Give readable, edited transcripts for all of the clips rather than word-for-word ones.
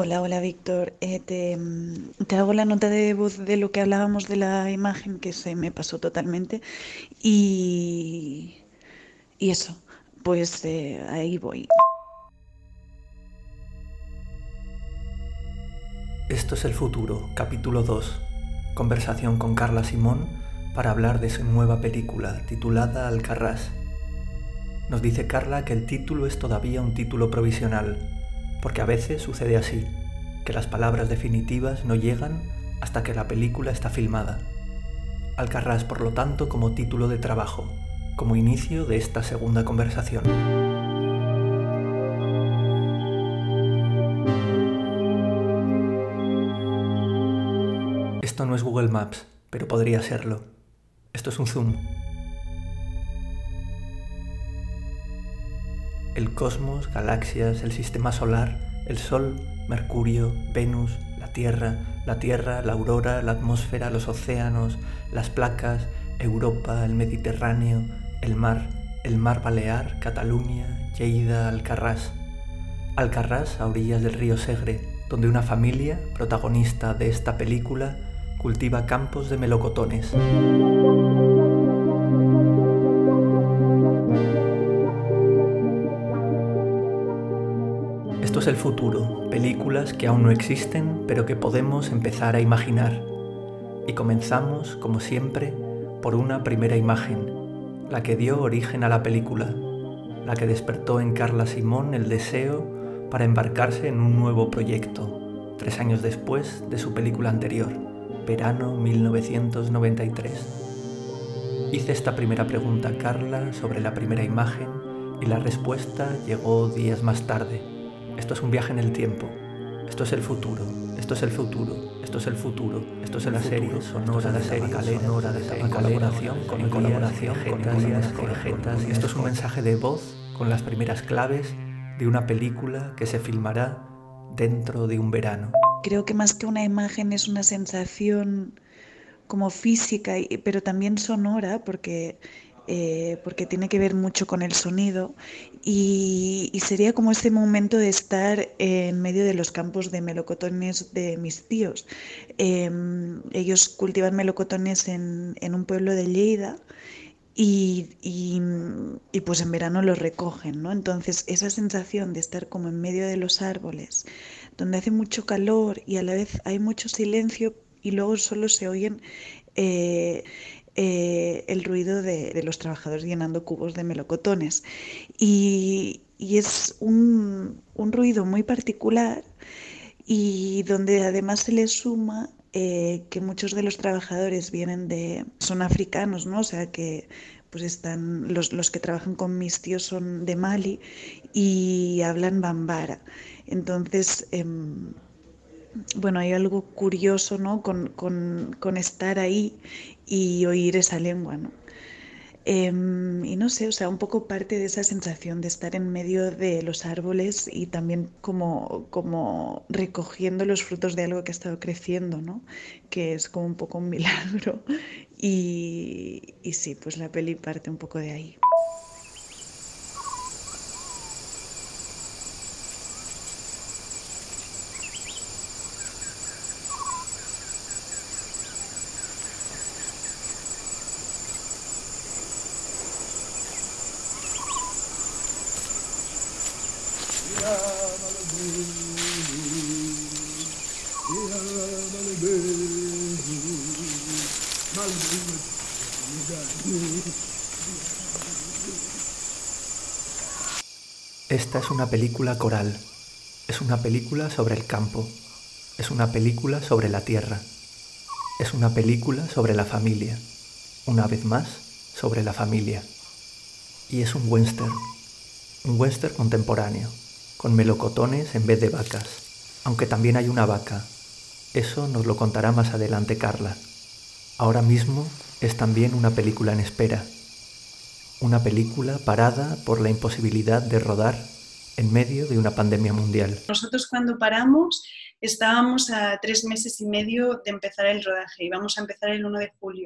Hola, hola Víctor. Te hago la nota de voz de lo que hablábamos de la imagen que se me pasó totalmente. Y, y eso, pues ahí voy. Esto es el futuro, capítulo 2. Conversación con Carla Simón para hablar de su nueva película titulada Alcarrás. Nos dice Carla que el título es todavía un título provisional, porque a veces sucede así, que las palabras definitivas no llegan hasta que la película está filmada. Alcarrás, por lo tanto, como título de trabajo, como inicio de esta segunda conversación. Esto no es Google Maps, pero podría serlo. Esto es un zoom. El cosmos, galaxias, el sistema solar, el Sol, Mercurio, Venus, la Tierra, la aurora, la atmósfera, los océanos, las placas, Europa, el Mediterráneo, el mar Balear, Cataluña, Lleida, Alcarrás. Alcarrás a orillas del río Segre, donde una familia, protagonista de esta película, cultiva campos de melocotones. Esto es el futuro, películas que aún no existen, pero que podemos empezar a imaginar. Y comenzamos, como siempre, por una primera imagen, la que dio origen a la película, la que despertó en Carla Simón el deseo para embarcarse en un nuevo proyecto, 3 años después de su película anterior, verano 1993. Hice esta primera pregunta a Carla sobre la primera imagen y la respuesta llegó días más tarde. Esto es un viaje en el tiempo. Esto es el futuro. Esto es el futuro. Esto es el futuro. Esto es la serie sonora de en colaboración con Getas. Esto es un mensaje de voz con las primeras claves de una película que se filmará dentro de un verano. Creo que más que una imagen es una sensación como física, pero también sonora, porque tiene que ver mucho con el sonido. Y sería como ese momento de estar en medio de los campos de melocotones de mis tíos. Ellos cultivan melocotones en un pueblo de Lleida. Y pues en verano los recogen, ¿no? Entonces esa sensación de estar como en medio de los árboles, donde hace mucho calor y a la vez hay mucho silencio y luego solo se oyen eh, el ruido de los trabajadores llenando cubos de melocotones. Y es un ruido muy particular y donde además se le suma que muchos de los trabajadores son africanos, ¿no? O sea que pues están, los que trabajan con mis tíos son de Mali y hablan bambara. Entonces, bueno, hay algo curioso, ¿no? Con estar ahí y oír esa lengua, ¿no? Y no sé, o sea, un poco parte de esa sensación de estar en medio de los árboles y también como recogiendo los frutos de algo que ha estado creciendo, ¿no? Que es como un poco un milagro. Y sí, pues la peli parte un poco de ahí. Esta es una película coral. Es una película sobre el campo. Es una película sobre la tierra. Es una película sobre la familia. Una vez más, sobre la familia. Y es un western contemporáneo, con melocotones en vez de vacas, aunque también hay una vaca. Eso nos lo contará más adelante Carla. Ahora mismo es también una película en espera. Una película parada por la imposibilidad de rodar en medio de una pandemia mundial. Nosotros cuando paramos estábamos a 3 meses y medio de empezar el rodaje, íbamos a empezar el 1 de julio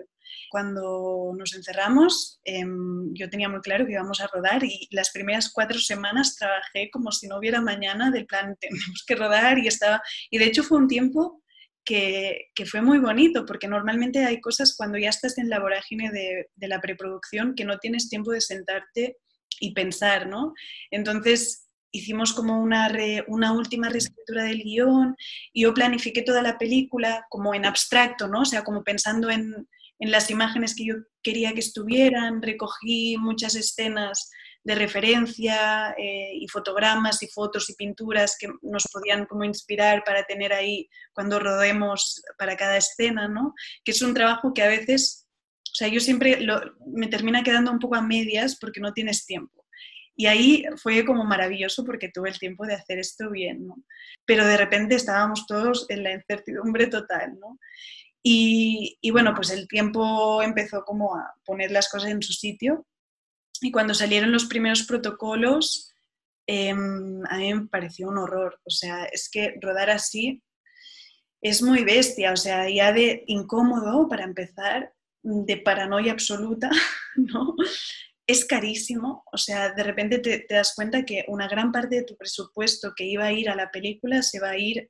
Cuando nos encerramos, yo tenía muy claro que íbamos a rodar y las primeras 4 semanas trabajé como si no hubiera mañana, del plan, tenemos que rodar y de hecho fue un tiempo que fue muy bonito, porque normalmente hay cosas cuando ya estás en la vorágine de la preproducción que no tienes tiempo de sentarte y pensar, ¿no? Entonces hicimos como una última reescritura del guión y yo planifiqué toda la película como en abstracto, ¿no? O sea, como pensando en las imágenes que yo quería que estuvieran, recogí muchas escenas de referencia y fotogramas y fotos y pinturas que nos podían como inspirar para tener ahí cuando rodemos para cada escena, ¿no? Que es un trabajo que a veces, o sea, yo siempre me termina quedando un poco a medias porque no tienes tiempo. Y ahí fue como maravilloso porque tuve el tiempo de hacer esto bien, ¿no? Pero de repente estábamos todos en la incertidumbre total, ¿no? Y bueno, pues el tiempo empezó como a poner las cosas en su sitio y cuando salieron los primeros protocolos, a mí me pareció un horror. O sea, es que rodar así es muy bestia, o sea, ya de incómodo para empezar, de paranoia absoluta, ¿no? Es carísimo, o sea, de repente te das cuenta que una gran parte de tu presupuesto que iba a ir a la película se va a ir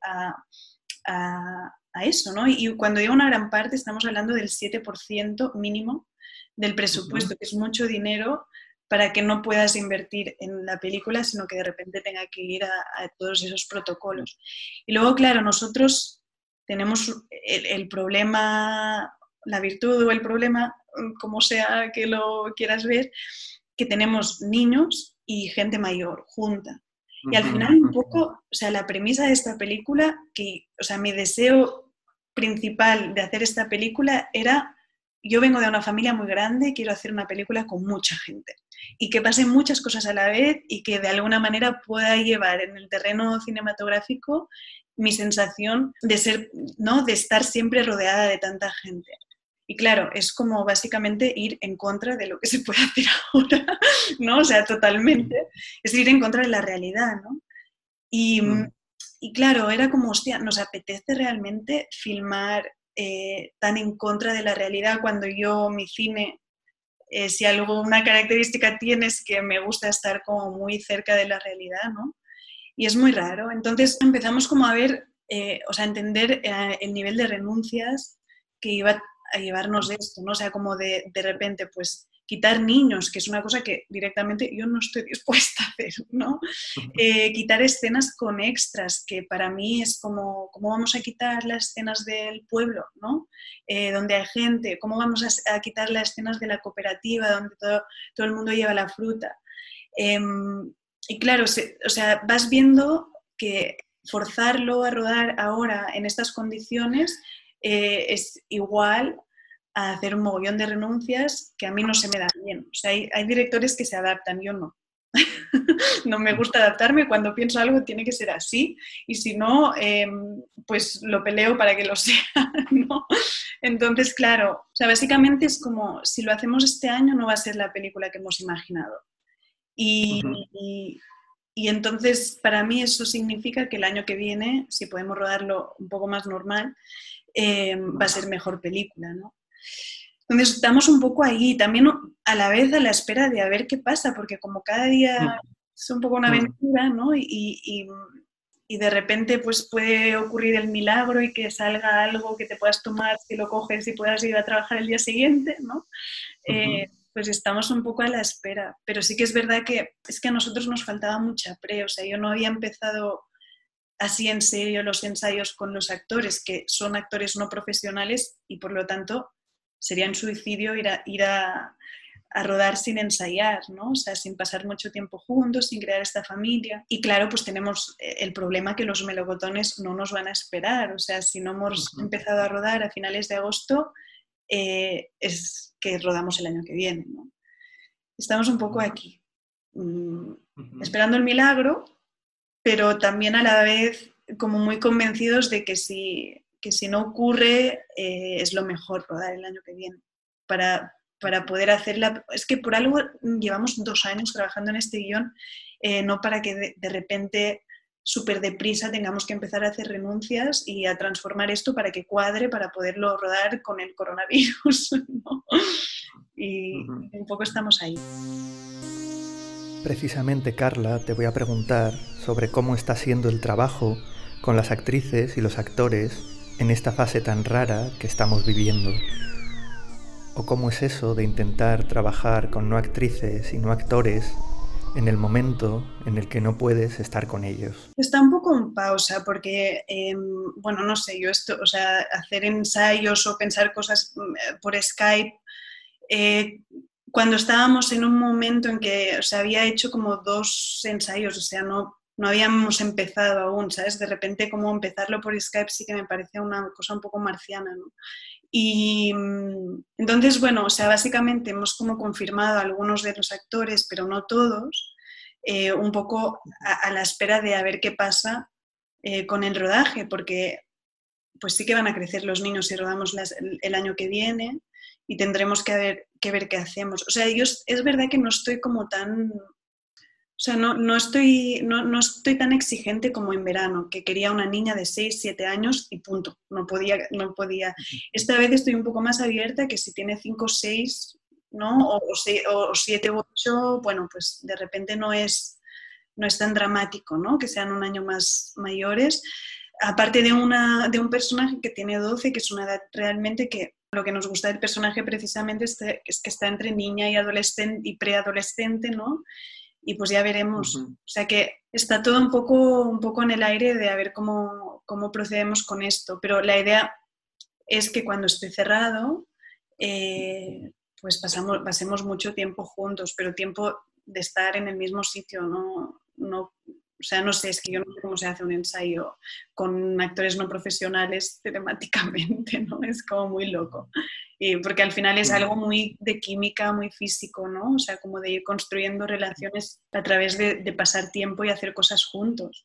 a eso, ¿no? Y cuando digo una gran parte, estamos hablando del 7% mínimo del presupuesto, que es mucho dinero para que no puedas invertir en la película, sino que de repente tenga que ir a todos esos protocolos. Y luego, claro, nosotros tenemos el problema, la virtud o el problema, como sea que lo quieras ver, que tenemos niños y gente mayor junta. Y al final un poco, o sea, la premisa de esta película, o sea, mi deseo principal de hacer esta película era, yo vengo de una familia muy grande, quiero hacer una película con mucha gente y que pasen muchas cosas a la vez y que de alguna manera pueda llevar en el terreno cinematográfico mi sensación de ser, ¿no? De estar siempre rodeada de tanta gente. Y claro, es como básicamente ir en contra de lo que se puede hacer ahora, ¿no? O sea, totalmente. Es ir en contra de la realidad, ¿no? Y, y claro, era como, hostia, nos apetece realmente filmar tan en contra de la realidad cuando yo, mi cine, si alguna característica tiene es que me gusta estar como muy cerca de la realidad, ¿no? Y es muy raro. Entonces empezamos como a ver, o sea, a entender el nivel de renuncias que iba a llevarnos de esto, ¿no? O sea, como de repente, pues, quitar niños, que es una cosa que directamente yo no estoy dispuesta a hacer, ¿no? Quitar escenas con extras, que para mí es como, ¿cómo vamos a quitar las escenas del pueblo, ¿no? Donde hay gente, ¿cómo vamos a quitar las escenas de la cooperativa, donde todo el mundo lleva la fruta? Y claro, o sea, vas viendo que forzarlo a rodar ahora en estas condiciones es igual a hacer un mogollón de renuncias que a mí no se me dan bien. O sea, hay directores que se adaptan, yo no. No me gusta adaptarme, cuando pienso algo tiene que ser así y si no, pues lo peleo para que lo sea, ¿no? Entonces, claro, o sea, básicamente es como, si lo hacemos este año no va a ser la película que hemos imaginado. Y entonces, para mí eso significa que el año que viene, si podemos rodarlo un poco más normal, va a ser mejor película, ¿no? Entonces, estamos un poco ahí, también a la vez a la espera de a ver qué pasa, porque como cada día es un poco una aventura, ¿no? Y de repente pues puede ocurrir el milagro y que salga algo que te puedas tomar, si lo coges y puedas ir a trabajar el día siguiente, ¿no? Pues estamos un poco a la espera. Pero sí que es verdad que es que a nosotros nos faltaba mucha pre, o sea, yo no había empezado así en serio los ensayos con los actores, que son actores no profesionales y por lo tanto sería un suicidio ir a rodar sin ensayar, ¿no? O sea, sin pasar mucho tiempo juntos, sin crear esta familia. Y claro, pues tenemos el problema que los melocotones no nos van a esperar. O sea, si no hemos empezado a rodar a finales de agosto, es que rodamos el año que viene, ¿no? Estamos un poco aquí, esperando el milagro, pero también a la vez como muy convencidos de que si no ocurre, es lo mejor rodar el año que viene para poder hacerla. Es que por algo llevamos 2 años trabajando en este guión, no para que de repente súper deprisa tengamos que empezar a hacer renuncias y a transformar esto para que cuadre, para poderlo rodar con el coronavirus, ¿no? Y un poco estamos ahí. Precisamente, Carla, te voy a preguntar sobre cómo está siendo el trabajo con las actrices y los actores en esta fase tan rara que estamos viviendo. ¿O cómo es eso de intentar trabajar con no actrices y no actores en el momento en el que no puedes estar con ellos? Está un poco en pausa porque, bueno, no sé, yo esto, o sea, hacer ensayos o pensar cosas por Skype, cuando estábamos en un momento en que, o sea, había hecho como 2 ensayos, o sea, no habíamos empezado aún, ¿sabes? De repente como empezarlo por Skype sí que me parecía una cosa un poco marciana, ¿no? Y entonces, bueno, o sea, básicamente hemos como confirmado a algunos de los actores, pero no todos, un poco a la espera de a ver qué pasa con el rodaje, porque pues sí que van a crecer los niños si rodamos el año que viene y tendremos que ver qué hacemos. O sea, yo es verdad que no estoy como tan... O sea, no estoy tan exigente como en verano, que quería una niña de 6, 7 años y punto. No podía. Esta vez estoy un poco más abierta, que si tiene 5 o 6, ¿no? O 7 o 8, bueno, pues de repente no es tan dramático, ¿no? Que sean un año más mayores. Aparte de un personaje que tiene 12, que es una edad realmente que lo que nos gusta del personaje precisamente es que está entre niña y adolescente y preadolescente, ¿no? Y pues ya veremos. O sea que está todo un poco en el aire de a ver cómo procedemos con esto. Pero la idea es que cuando esté cerrado, pues pasemos mucho tiempo juntos, pero tiempo de estar en el mismo sitio, no, o sea, no sé, es que yo no sé cómo se hace un ensayo con actores no profesionales telemáticamente, ¿no? Es como muy loco. Porque al final es algo muy de química, muy físico, ¿no? O sea, como de ir construyendo relaciones a través de pasar tiempo y hacer cosas juntos.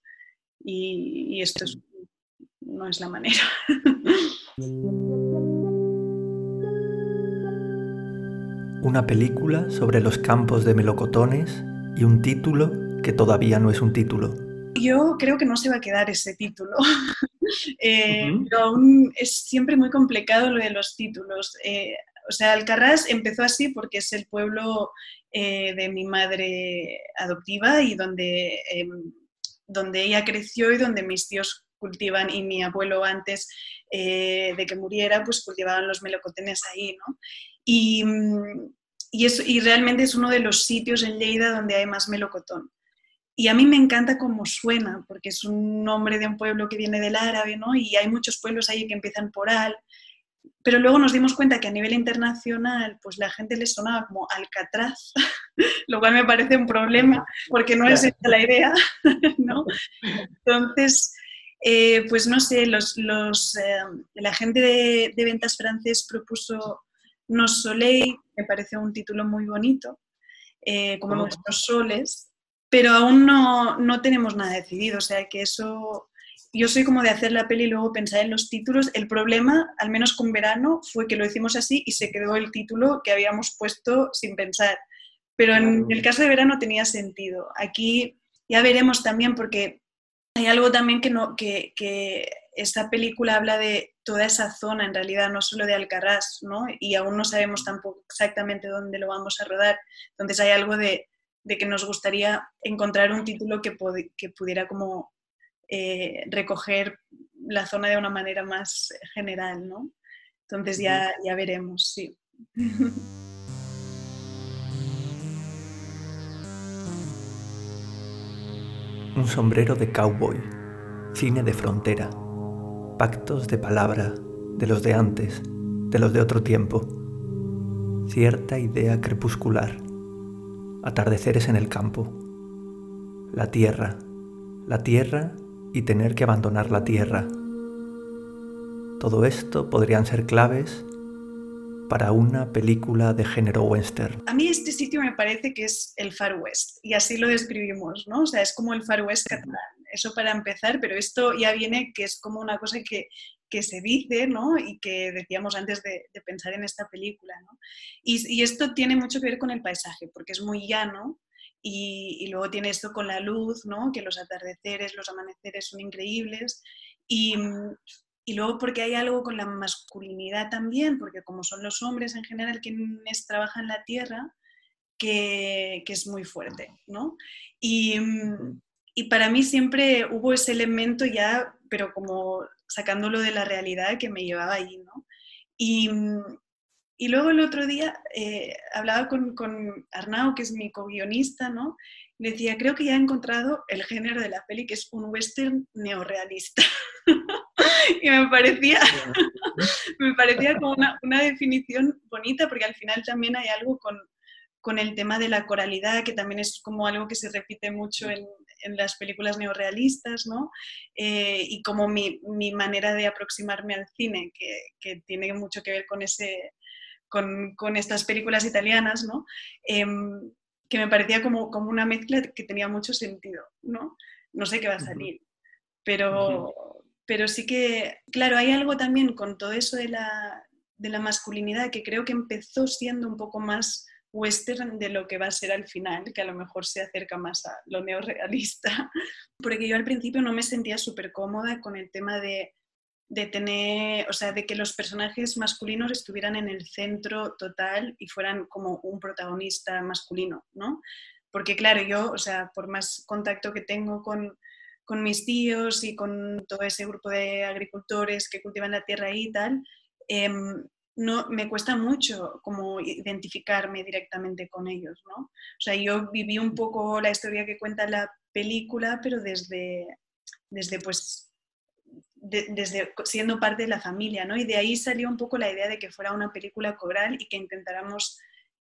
Y esto no es la manera. Una película sobre los campos de melocotones y un título que todavía no es un título. Yo creo que no se va a quedar ese título, pero aún es siempre muy complicado lo de los títulos. O sea, Alcarrás empezó así porque es el pueblo de mi madre adoptiva y donde ella creció y donde mis tíos cultivan, y mi abuelo antes de que muriera, pues cultivaban los melocotones ahí, ¿no? Y realmente es uno de los sitios en Lleida donde hay más melocotón. Y a mí me encanta cómo suena, porque es un nombre de un pueblo que viene del árabe, ¿no? Y hay muchos pueblos ahí que empiezan por al. Pero luego nos dimos cuenta que a nivel internacional, pues la gente le sonaba como Alcatraz, lo cual me parece un problema, porque no es esa la idea, ¿no? Entonces, pues no sé, la gente de ventas francés propuso Nos Soleil, me parece un título muy bonito, como nuestros soles, pero aún no tenemos nada decidido, o sea que eso... Yo soy como de hacer la peli y luego pensar en los títulos. El problema, al menos con Verano, fue que lo hicimos así y se quedó el título que habíamos puesto sin pensar. Pero en el caso de Verano tenía sentido. Aquí ya veremos también, porque hay algo también que esta película habla de toda esa zona, en realidad, no solo de Alcarrás, ¿no? Y aún no sabemos tampoco exactamente dónde lo vamos a rodar. Entonces hay algo de que nos gustaría encontrar un título que pudiera como recoger la zona de una manera más general, ¿no? Entonces ya veremos, sí. Un sombrero de cowboy, cine de frontera, pactos de palabra, de los de antes, de los de otro tiempo, cierta idea crepuscular, atardeceres en el campo, la tierra y tener que abandonar la tierra. Todo esto podrían ser claves para una película de género western. A mí este sitio me parece que es el Far West, y así lo describimos, ¿no? O sea, es como el Far West catalán, eso para empezar, pero esto ya viene que es como una cosa que se dice, ¿no? Y que decíamos antes de pensar en esta película, ¿no? Y esto tiene mucho que ver con el paisaje, porque es muy llano y luego tiene esto con la luz, ¿no? Que los atardeceres, los amaneceres son increíbles. Y, y luego porque hay algo con la masculinidad también, porque como son los hombres en general quienes trabajan la tierra, que es muy fuerte, ¿no? Y, y para mí siempre hubo ese elemento ya, pero como sacándolo de la realidad que me llevaba allí, ¿no? Y, y luego el otro día hablaba con Arnau, que es mi co-guionista, ¿no? Le decía, creo que ya he encontrado el género de la peli, que es un western neorrealista. Y me parecía como una definición bonita, porque al final también hay algo con el tema de la coralidad, que también es como algo que se repite mucho en las películas neorrealistas, ¿no? Y como mi manera de aproximarme al cine, que tiene mucho que ver con estas películas italianas, ¿no? Que me parecía como una mezcla que tenía mucho sentido, ¿no? No sé qué va a salir, pero sí que, claro, hay algo también con todo eso de la masculinidad que creo que empezó siendo un poco más western de lo que va a ser al final, que a lo mejor se acerca más a lo neorrealista, porque yo al principio no me sentía súper cómoda con el tema de tener, o sea, de que los personajes masculinos estuvieran en el centro total y fueran como un protagonista masculino, ¿no? Porque claro, yo, o sea, por más contacto que tengo con mis tíos y con todo ese grupo de agricultores que cultivan la tierra y tal, no, me cuesta mucho como identificarme directamente con ellos, ¿no? O sea, yo viví un poco la historia que cuenta la película, pero desde pues desde siendo parte de la familia, ¿no? Y de ahí salió un poco la idea de que fuera una película coral y que intentáramos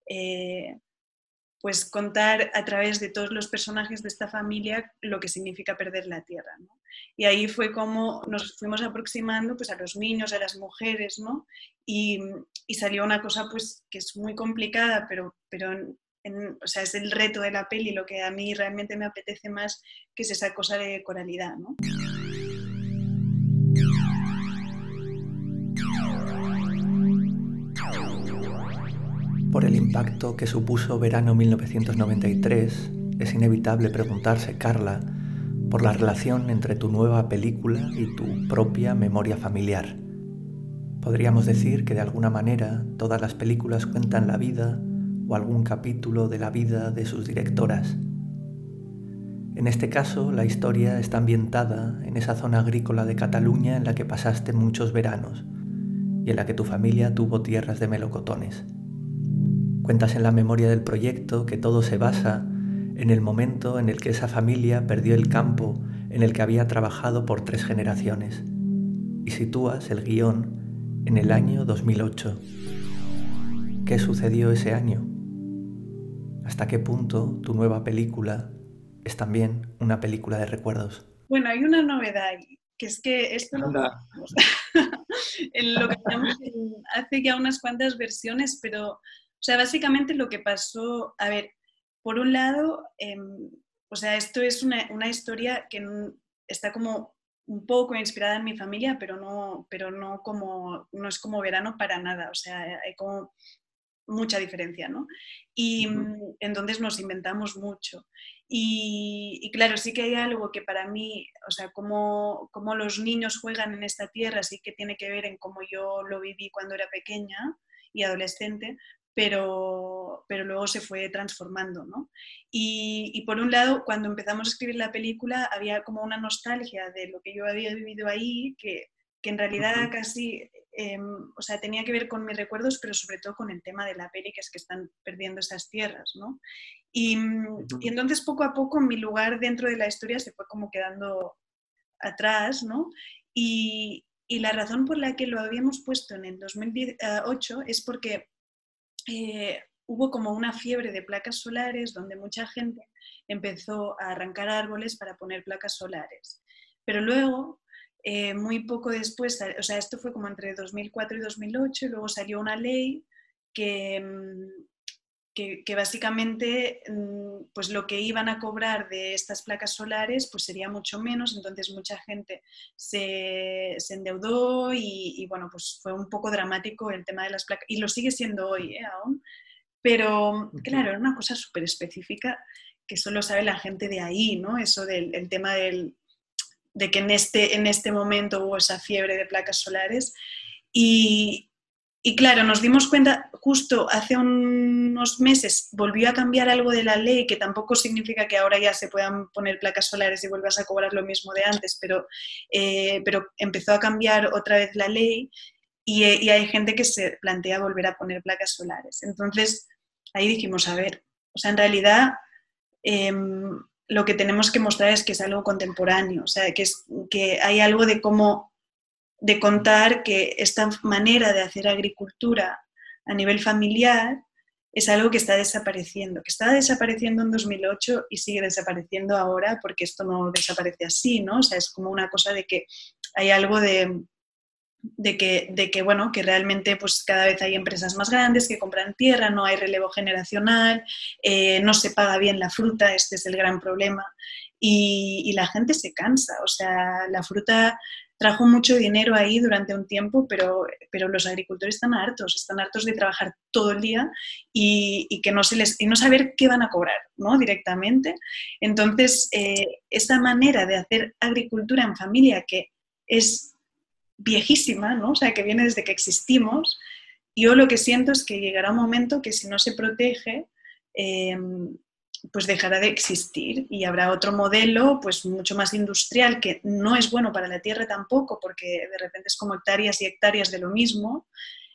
pues contar a través de todos los personajes de esta familia lo que significa perder la tierra, ¿no? Y ahí fue como nos fuimos aproximando pues a los niños, a las mujeres, ¿no? Y salió una cosa pues que es muy complicada, pero o sea, es el reto de la peli, lo que a mí realmente me apetece más, que es esa cosa de coralidad, ¿no? Por el impacto que supuso verano 1993, es inevitable preguntarse, Carla, por la relación entre tu nueva película y tu propia memoria familiar. Podríamos decir que de alguna manera todas las películas cuentan la vida o algún capítulo de la vida de sus directoras. En este caso, la historia está ambientada en esa zona agrícola de Cataluña en la que pasaste muchos veranos y en la que tu familia tuvo tierras de melocotones. Cuentas en la memoria del proyecto que todo se basa en el momento en el que esa familia perdió el campo en el que había trabajado por 3 generaciones, y sitúas el guión en el año 2008. ¿Qué sucedió ese año? ¿Hasta qué punto tu nueva película es también una película de recuerdos? Bueno, hay una novedad ahí, que es que esto lo en lo que llamamos hace ya unas cuantas versiones, pero, o sea, básicamente lo que pasó, a ver, por un lado, o sea, esto es una historia que está como un poco inspirada en mi familia, pero no como, no es como verano para nada, o sea, hay como mucha diferencia, ¿no? Y entonces nos inventamos mucho. Y claro, sí que hay algo que para mí, o sea, como los niños juegan en esta tierra, sí que tiene que ver en cómo yo lo viví cuando era pequeña y adolescente, pero luego se fue transformando, ¿no? Y por un lado, cuando empezamos a escribir la película, había como una nostalgia de lo que yo había vivido ahí, que en realidad casi, o sea, tenía que ver con mis recuerdos, pero sobre todo con el tema de la peli, que es que están perdiendo esas tierras, ¿no? Y entonces poco a poco mi lugar dentro de la historia se fue como quedando atrás, ¿no? Y la razón por la que lo habíamos puesto en el 2008 es porque hubo como una fiebre de placas solares donde mucha gente empezó a arrancar árboles para poner placas solares. Pero luego, muy poco después, o sea, esto fue como entre 2004 y 2008, y luego salió una ley que, que básicamente pues lo que iban a cobrar de estas placas solares pues sería mucho menos, entonces mucha gente se endeudó y bueno, pues fue un poco dramático el tema de las placas, y lo sigue siendo hoy aún, pero claro, era una cosa súper específica que solo sabe la gente de ahí, ¿no? Eso del el tema de que en este momento hubo esa fiebre de placas solares. Y, y claro, nos dimos cuenta, justo hace unos meses volvió a cambiar algo de la ley, que tampoco significa que ahora ya se puedan poner placas solares y vuelvas a cobrar lo mismo de antes, pero empezó a cambiar otra vez la ley y hay gente que se plantea volver a poner placas solares. Entonces, ahí dijimos, a ver, o sea, en realidad lo que tenemos que mostrar es que es algo contemporáneo, o sea, que hay algo de contar que esta manera de hacer agricultura a nivel familiar es algo que está desapareciendo, que estaba desapareciendo en 2008 y sigue desapareciendo ahora porque esto no desaparece así, ¿no? O sea, es como una cosa de que hay algo bueno, que realmente pues cada vez hay empresas más grandes que compran tierra, no hay relevo generacional, no se paga bien la fruta, este es el gran problema, y la gente se cansa, o sea, la fruta trajo mucho dinero ahí durante un tiempo, pero los agricultores están hartos de trabajar todo el día que no y no saber qué van a cobrar, ¿no? Directamente. Entonces, esa manera de hacer agricultura en familia que es viejísima, ¿no? O sea, que viene desde que existimos, yo lo que siento es que llegará un momento que si no se protege, pues dejará de existir y habrá otro modelo pues mucho más industrial que no es bueno para la tierra tampoco porque de repente es como hectáreas y hectáreas de lo mismo,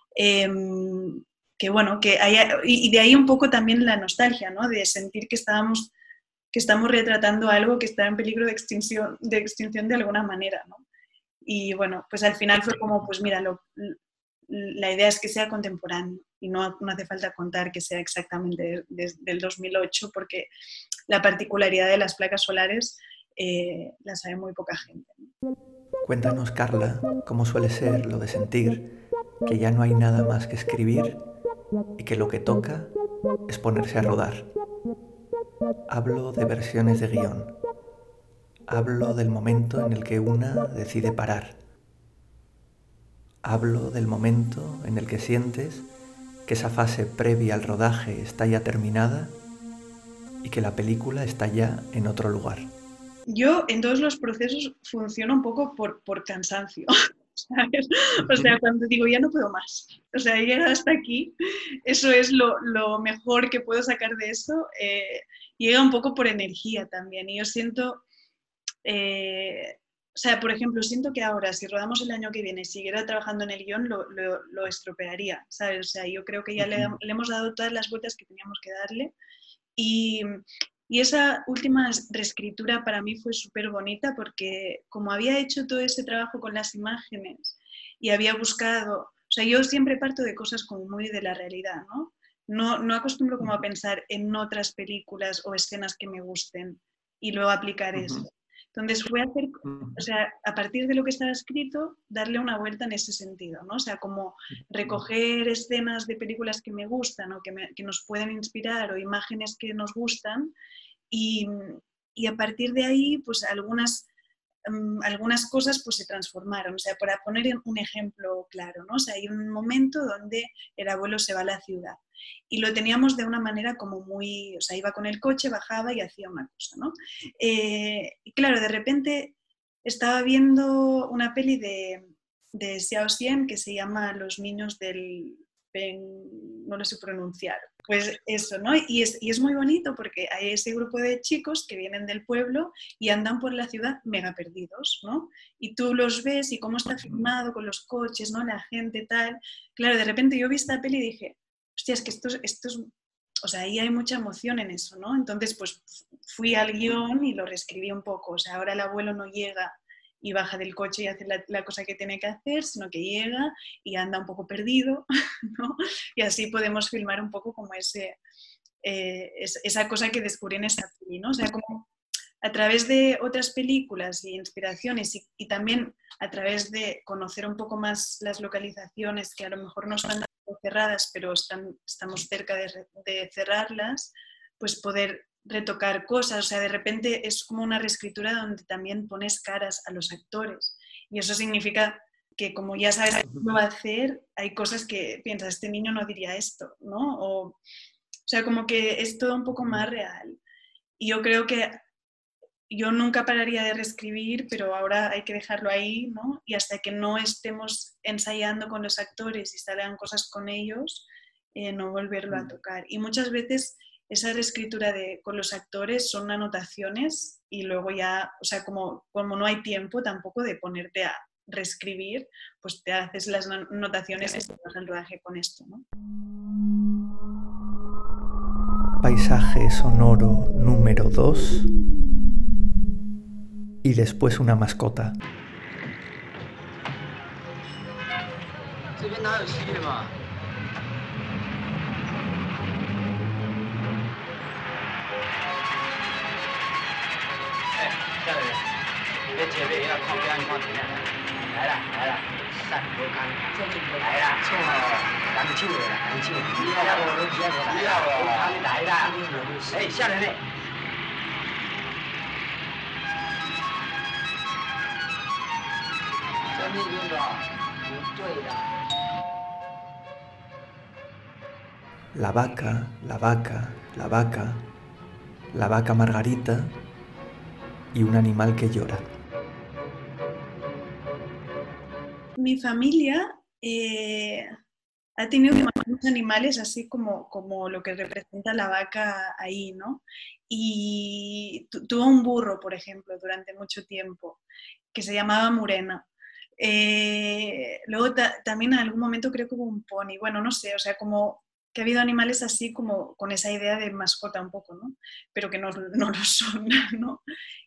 que bueno, y de ahí un poco también la nostalgia, ¿no? De sentir que estamos retratando algo que está en peligro de extinción de alguna manera, ¿no? Y bueno, pues al final fue como, pues mira, la idea es que sea contemporáneo y no hace falta contar que sea exactamente desde el 2008 porque la particularidad de las placas solares la sabe muy poca gente. Cuéntanos, Carla, cómo suele ser lo de sentir que ya no hay nada más que escribir y que lo que toca es ponerse a rodar. Hablo de versiones de guión. Hablo del momento en el que una decide parar. Hablo del momento en el que sientes que esa fase previa al rodaje está ya terminada y que la película está ya en otro lugar. Yo en todos los procesos funciono un poco por cansancio, ¿sabes? O sea, cuando digo ya no puedo más, o sea, he llegado hasta aquí, eso es lo mejor que puedo sacar de eso, llega un poco por energía también y yo siento... o sea, por ejemplo, siento que ahora, si rodamos el año que viene y siguiera trabajando en el guión, lo estropearía, ¿sabes? O sea, yo creo que ya le hemos dado todas las vueltas que teníamos que darle y, y esa última reescritura para mí fue súper bonita porque como había hecho todo ese trabajo con las imágenes y había buscado, o sea, yo siempre parto de cosas como muy de la realidad, ¿no? No acostumbro como a pensar en otras películas o escenas que me gusten y luego aplicar eso. Entonces fue hacer, o sea, a partir de lo que estaba escrito, darle una vuelta en ese sentido, ¿no? O sea, como recoger escenas de películas que me gustan o que nos pueden inspirar o imágenes que nos gustan y, y a partir de ahí, pues algunas cosas pues se transformaron. O sea, para poner un ejemplo claro, ¿no? O sea, hay un momento donde el abuelo se va a la ciudad y lo teníamos de una manera como muy, o sea, iba con el coche, bajaba y hacía una cosa, ¿no? Y claro, de repente estaba viendo una peli de Xiao Xian que se llama Los niños del no lo sé pronunciar. Pues eso, ¿no? Y es muy bonito porque hay ese grupo de chicos que vienen del pueblo y andan por la ciudad mega perdidos, ¿no? Y tú los ves y cómo está filmado con los coches, ¿no? La gente tal. Claro, de repente yo vi esta peli y dije, hostia, es que esto es o sea, ahí hay mucha emoción en eso, ¿no? Entonces, pues fui al guión y lo reescribí un poco. O sea, ahora el abuelo no llega y baja del coche y hace la cosa que tiene que hacer, sino que llega y anda un poco perdido, ¿no? Y así podemos filmar un poco como esa cosa que descubrí en esta peli, ¿no? O sea, como a través de otras películas y inspiraciones y también a través de conocer un poco más las localizaciones que a lo mejor no están cerradas, pero estamos cerca de cerrarlas, pues poder retocar cosas, o sea, de repente es como una reescritura donde también pones caras a los actores y eso significa que como ya sabes qué va a hacer, hay cosas que piensas, este niño no diría esto, ¿no? O sea, como que es todo un poco más real. Y yo creo que yo nunca pararía de reescribir, pero ahora hay que dejarlo ahí, ¿no? Y hasta que no estemos ensayando con los actores y salgan cosas con ellos, no volverlo a tocar. Y muchas veces esa reescritura con los actores son anotaciones y luego ya, o sea, como no hay tiempo tampoco de ponerte a reescribir, pues te haces las anotaciones y te vas al rodaje con esto, ¿no? Paisaje sonoro número 2 y después una mascota. La vaca, la vaca, la vaca, la vaca Margarita y un animal que llora. Mi familia ha tenido muchos animales así como lo que representa la vaca ahí, ¿no? Y tuvo un burro, por ejemplo, durante mucho tiempo, que se llamaba Murena. Luego también en algún momento creo que hubo un pony, bueno, no sé, o sea, como que ha habido animales así como con esa idea de mascota un poco, ¿no? Pero que no lo son, ¿no?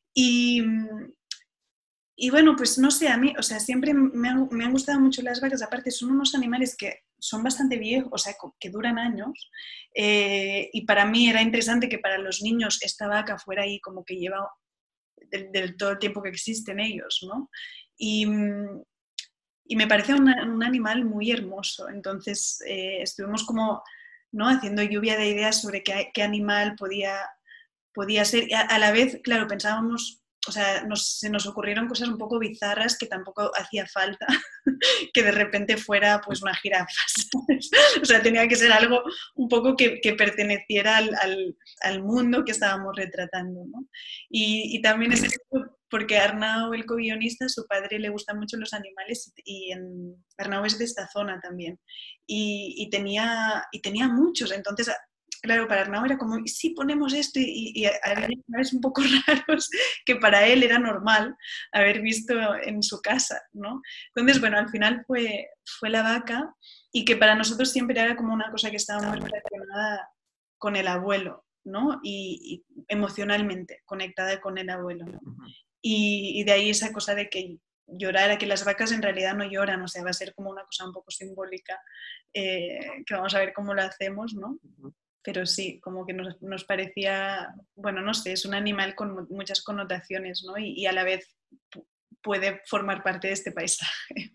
Y bueno, pues no sé, a mí, o sea, siempre me han gustado mucho las vacas, aparte son unos animales que son bastante viejos, o sea, que duran años, y para mí era interesante que para los niños esta vaca fuera ahí como que lleva del todo el tiempo que existen ellos, ¿no? Y, y me parece un animal muy hermoso, entonces estuvimos como, ¿no? Haciendo lluvia de ideas sobre qué animal podía ser, y a la vez, claro, pensábamos, o sea, se nos ocurrieron cosas un poco bizarras que tampoco hacía falta que de repente fuera pues una jirafa, ¿sabes? O sea, tenía que ser algo un poco que perteneciera al mundo que estábamos retratando, ¿no? Y también es esto porque Arnau, el co-guionista, su padre le gustan mucho los animales y Arnau es de esta zona también. Y tenía muchos, entonces claro, para Arnau era como, sí, ponemos esto, y había animales un poco raros que para él era normal haber visto en su casa, ¿no? Entonces, bueno, al final fue la vaca, y que para nosotros siempre era como una cosa que estaba muy relacionada con el abuelo, ¿no? Y emocionalmente conectada con el abuelo, ¿no? Y de ahí esa cosa de que llorar, que las vacas en realidad no lloran, o sea, va a ser como una cosa un poco simbólica, que vamos a ver cómo lo hacemos, ¿no? Pero sí, como que nos parecía, bueno, no sé, es un animal con muchas connotaciones, ¿no? Y a la vez puede formar parte de este paisaje.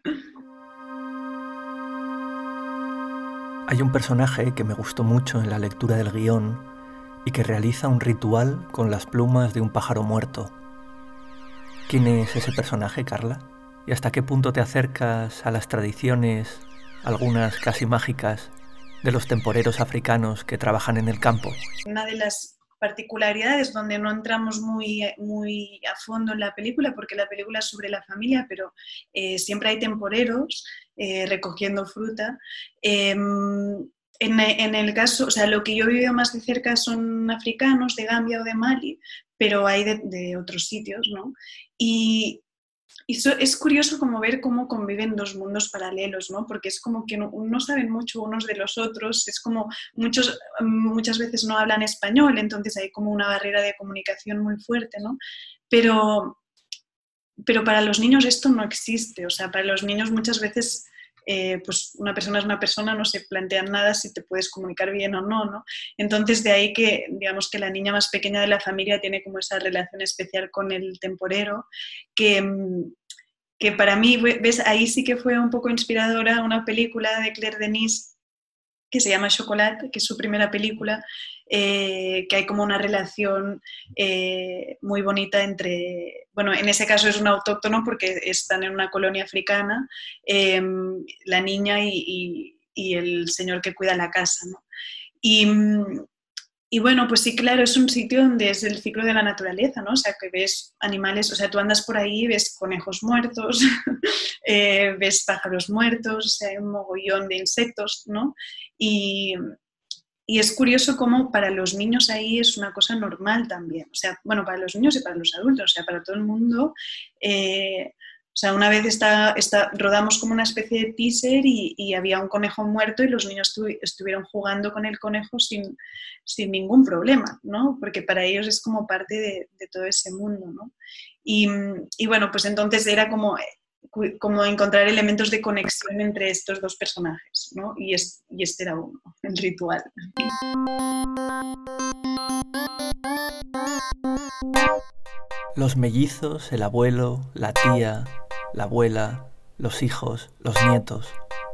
Hay un personaje que me gustó mucho en la lectura del guión y que realiza un ritual con las plumas de un pájaro muerto. ¿Quién es ese personaje, Carla? ¿Y hasta qué punto te acercas a las tradiciones, algunas casi mágicas, de los temporeros africanos que trabajan en el campo? Una de las particularidades donde no entramos muy a fondo en la película, porque la película es sobre la familia, pero siempre hay temporeros recogiendo fruta. En el caso, o sea, lo que yo he vivido más de cerca son africanos de Gambia o de Mali, pero hay de otros sitios, ¿no? Y es curioso como ver cómo conviven dos mundos paralelos, ¿no? Porque es como que no saben mucho unos de los otros, es como muchas veces no hablan español, entonces hay como una barrera de comunicación muy fuerte, ¿no? Pero para los niños esto no existe, o sea, para los niños muchas veces pues una persona es una persona, no se plantean nada si te puedes comunicar bien o no, ¿no? Entonces de ahí que, digamos, que la niña más pequeña de la familia tiene como esa relación especial con el temporero, que para mí, ves, ahí sí que fue un poco inspiradora una película de Claire Denis que se llama Chocolat, que es su primera película, que hay como una relación muy bonita entre, bueno, en ese caso es un autóctono porque están en una colonia africana, la niña y el señor que cuida la casa, ¿no? Y Y bueno, pues sí, claro, es un sitio donde es el ciclo de la naturaleza, ¿no? O sea, que ves animales, o sea, tú andas por ahí, ves conejos muertos, ves pájaros muertos, o sea, hay un mogollón de insectos, ¿no? Y, y es curioso cómo para los niños ahí es una cosa normal también. O sea, bueno, para los niños y para los adultos, o sea, para todo el mundo. O sea, una vez rodamos como una especie de teaser y había un conejo muerto y los niños estuvieron jugando con el conejo sin ningún problema, ¿no? Porque para ellos es como parte de todo ese mundo, ¿no? Y bueno, pues entonces era como encontrar elementos de conexión entre estos dos personajes, ¿no? Y este era uno, el ritual. Los mellizos, el abuelo, la tía, la abuela, los hijos, los nietos.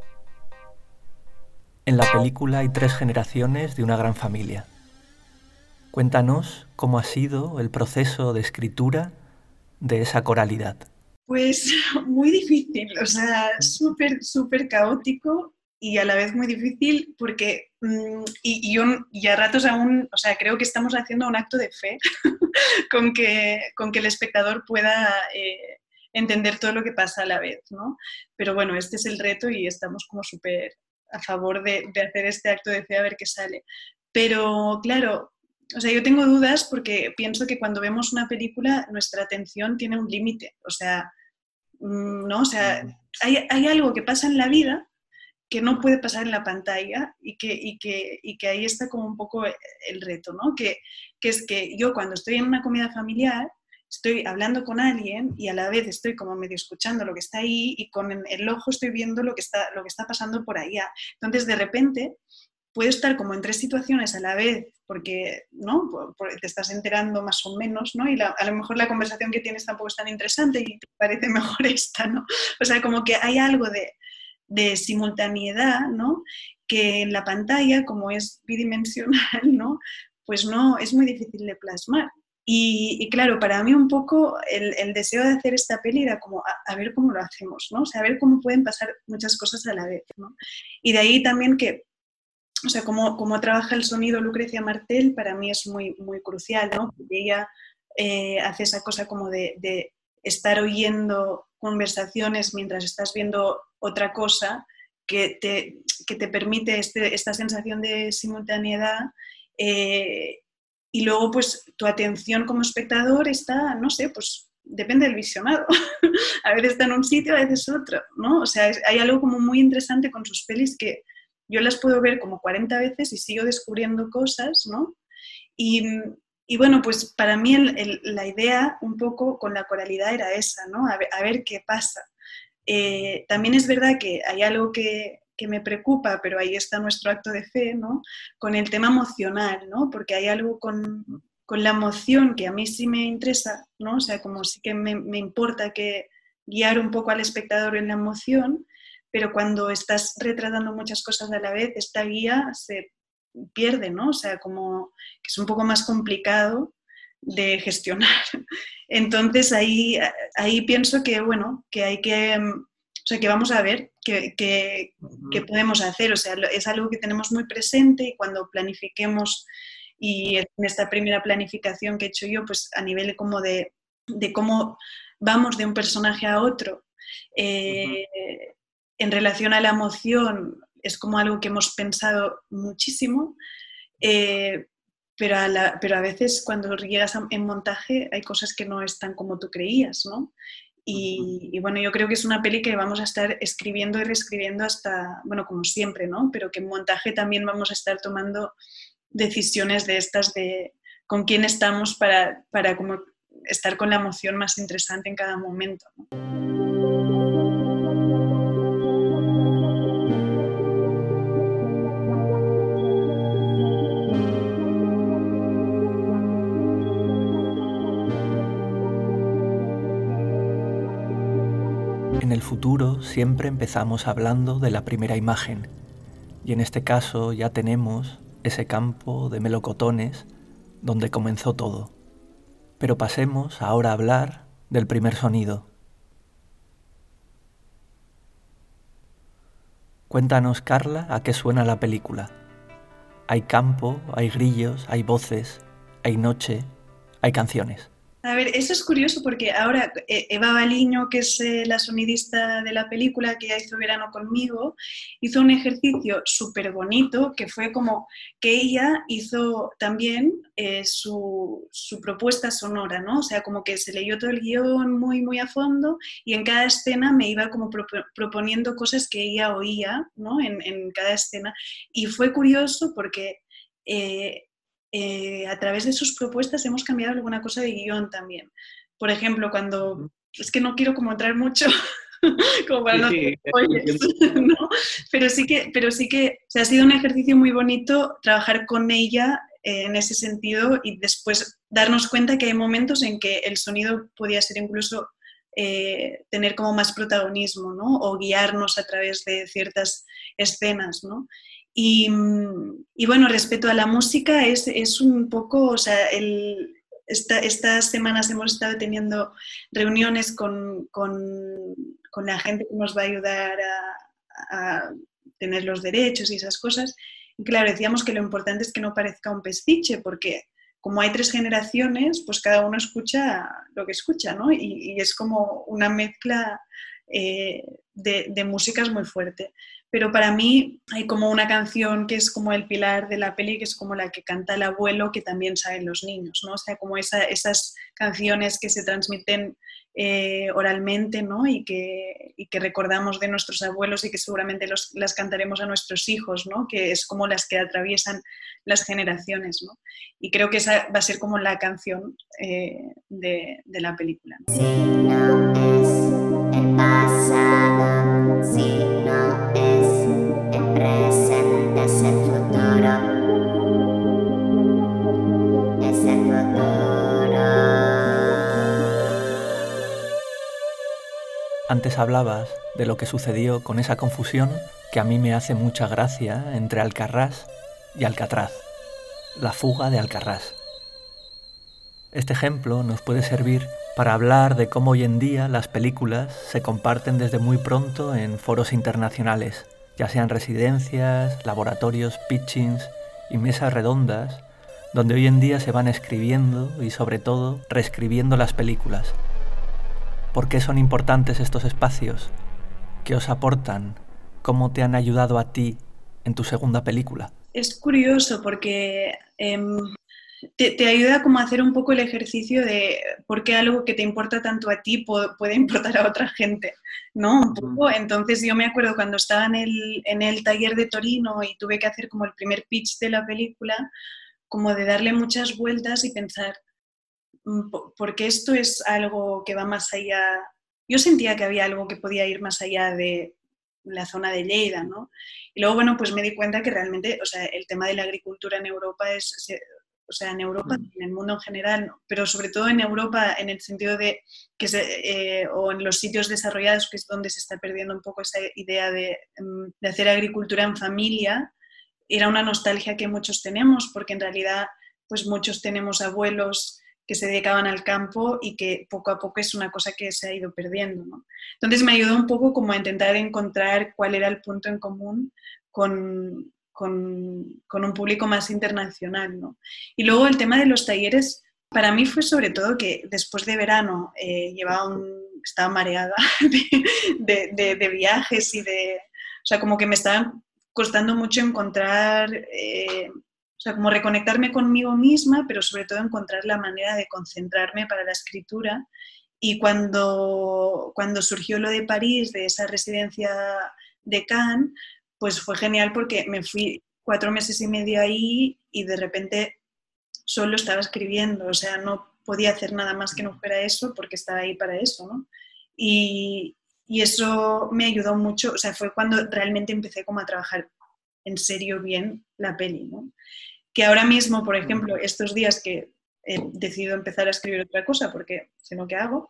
En la película hay 3 generaciones de una gran familia. Cuéntanos cómo ha sido el proceso de escritura de esa coralidad. Pues muy difícil, o sea, súper, súper caótico y a la vez muy difícil porque, y a ratos aún, o sea, creo que estamos haciendo un acto de fe con que el espectador pueda entender todo lo que pasa a la vez, ¿no? Pero bueno, este es el reto y estamos como súper a favor de hacer este acto de fe a ver qué sale. Pero claro, o sea, yo tengo dudas porque pienso que cuando vemos una película nuestra atención tiene un límite, o sea, ¿no? O sea, hay algo que pasa en la vida que no puede pasar en la pantalla y que ahí está como un poco el reto, ¿no? Que es que yo cuando estoy en una comida familiar estoy hablando con alguien y a la vez estoy como medio escuchando lo que está ahí y con el ojo estoy viendo lo que está pasando por allá. Entonces, de repente, puedo estar como en 3 situaciones a la vez porque, ¿no? Te estás enterando más o menos, ¿no? Y a lo mejor la conversación que tienes tampoco es tan interesante y te parece mejor esta, ¿no? O sea, como que hay algo de simultaneidad, ¿no? Que en la pantalla, como es bidimensional, ¿no? Pues no, es muy difícil de plasmar. Y claro, para mí un poco el deseo de hacer esta peli era como a ver cómo lo hacemos, ¿no? O sea, a ver cómo pueden pasar muchas cosas a la vez, ¿no? Y de ahí también que, o sea, cómo trabaja el sonido Lucrecia Martel para mí es muy, muy crucial, ¿no? Porque ella hace esa cosa como de estar oyendo conversaciones mientras estás viendo otra cosa que te permite esta sensación de simultaneidad y luego pues tu atención como espectador está, no sé, pues depende del visionado. A veces está en un sitio, a veces otro, ¿no? O sea, hay algo como muy interesante con sus pelis que yo las puedo ver como 40 veces y sigo descubriendo cosas, ¿no? Y, y bueno, pues para mí la idea un poco con la coralidad era esa, ¿no? A ver qué pasa. También es verdad que hay algo que me preocupa, pero ahí está nuestro acto de fe, ¿no? Con el tema emocional, ¿no? Porque hay algo con la emoción que a mí sí me interesa, ¿no? O sea, como sí que me importa que guiar un poco al espectador en la emoción, pero cuando estás retratando muchas cosas a la vez, esta guía se pierde, ¿no? O sea, como que es un poco más complicado de gestionar. Entonces ahí pienso que, bueno, que hay que, o sea, que vamos a ver qué podemos hacer. O sea, es algo que tenemos muy presente y cuando planifiquemos, y en esta primera planificación que he hecho yo, pues a nivel como de cómo vamos de un personaje a otro, en relación a la emoción, es como algo que hemos pensado muchísimo, eh, pero a veces cuando llegas en montaje hay cosas que no están como tú creías, ¿no? Y bueno, yo creo que es una peli que vamos a estar escribiendo y reescribiendo hasta, bueno, como siempre, ¿no? Pero que en montaje también vamos a estar tomando decisiones de estas de con quién estamos para como estar con la emoción más interesante en cada momento, ¿no? En el futuro siempre empezamos hablando de la primera imagen, y en este caso ya tenemos ese campo de melocotones donde comenzó todo. Pero pasemos ahora a hablar del primer sonido. Cuéntanos, Carla, a qué suena la película. Hay campo, hay grillos, hay voces, hay noche, hay canciones. A ver, eso es curioso porque ahora Eva Baliño, que es la sonidista de la película, que ya hizo Verano conmigo, hizo un ejercicio súper bonito que fue como que ella hizo también su propuesta sonora, ¿no? O sea, como que se leyó todo el guión muy, muy a fondo y en cada escena me iba como proponiendo cosas que ella oía, ¿no? En cada escena. Y fue curioso porque... a través de sus propuestas hemos cambiado alguna cosa de guión también. Por ejemplo, cuando... Es que no quiero como entrar mucho, como para Sí, no sí, tener spoilers, ¿no? Pero sí que o sea, ha sido un ejercicio muy bonito trabajar con ella en ese sentido y después darnos cuenta que hay momentos en que el sonido podía ser incluso tener como más protagonismo, ¿no? O guiarnos a través de ciertas escenas, ¿no? Y bueno, respecto a la música, es un poco, o sea, estas semanas hemos estado teniendo reuniones con la gente que nos va a ayudar a tener los derechos y esas cosas. Y claro, decíamos que lo importante es que no parezca un pastiche, porque como hay 3 generaciones, pues cada uno escucha lo que escucha, ¿no? Y es como una mezcla de músicas muy fuerte. Pero para mí hay como una canción que es como el pilar de la peli, que es como la que canta el abuelo, que también saben los niños, ¿no? O sea, como esas canciones que se transmiten oralmente, ¿no? Y que recordamos de nuestros abuelos y que seguramente las cantaremos a nuestros hijos, ¿no? Que es como las que atraviesan las generaciones, ¿no? Y creo que esa va a ser como la canción de la película, ¿no? Si no es el pasado, si no es el presente, es el futuro. Es el futuro. Antes hablabas de lo que sucedió con esa confusión que a mí me hace mucha gracia entre Alcarrás y Alcatraz, la fuga de Alcarrás. Este ejemplo nos puede servir para hablar de cómo hoy en día las películas se comparten desde muy pronto en foros internacionales, ya sean residencias, laboratorios, pitchings y mesas redondas, donde hoy en día se van escribiendo y sobre todo reescribiendo las películas. ¿Por qué son importantes estos espacios? ¿Qué os aportan? ¿Cómo te han ayudado a ti en tu segunda película? Es curioso porque te ayuda como a hacer un poco el ejercicio de por qué algo que te importa tanto a ti puede importar a otra gente, ¿no? Un poco. Entonces yo me acuerdo cuando estaba en el taller de Torino y tuve que hacer como el primer pitch de la película, como de darle muchas vueltas y pensar, porque esto es algo que va más allá. Yo sentía que había algo que podía ir más allá de la zona de Lleida, ¿no? Y luego, bueno, pues me di cuenta que realmente, o sea, el tema de la agricultura en Europa o sea, en Europa, en el mundo en general, ¿no? Pero sobre todo en Europa, en el sentido de que o en los sitios desarrollados, que es donde se está perdiendo un poco esa idea de hacer agricultura en familia, era una nostalgia que muchos tenemos, porque en realidad, pues muchos tenemos abuelos que se dedicaban al campo y que poco a poco es una cosa que se ha ido perdiendo, ¿no? Entonces me ayudó un poco como a intentar encontrar cuál era el punto en común con un público más internacional, ¿no? Y luego el tema de los talleres, para mí fue sobre todo que después de verano estaba mareada de viajes y o sea, como que me estaban costando mucho encontrar... o sea, como reconectarme conmigo misma, pero sobre todo encontrar la manera de concentrarme para la escritura. Y cuando surgió lo de París, de esa residencia de Cannes, pues fue genial porque me fui 4 meses y medio ahí y de repente solo estaba escribiendo. O sea, no podía hacer nada más que no fuera eso porque estaba ahí para eso, ¿no? Y eso me ayudó mucho. O sea, fue cuando realmente empecé como a trabajar en serio bien la peli, ¿no? Que ahora mismo, por ejemplo, estos días que he decidido empezar a escribir otra cosa, porque si no, ¿qué hago?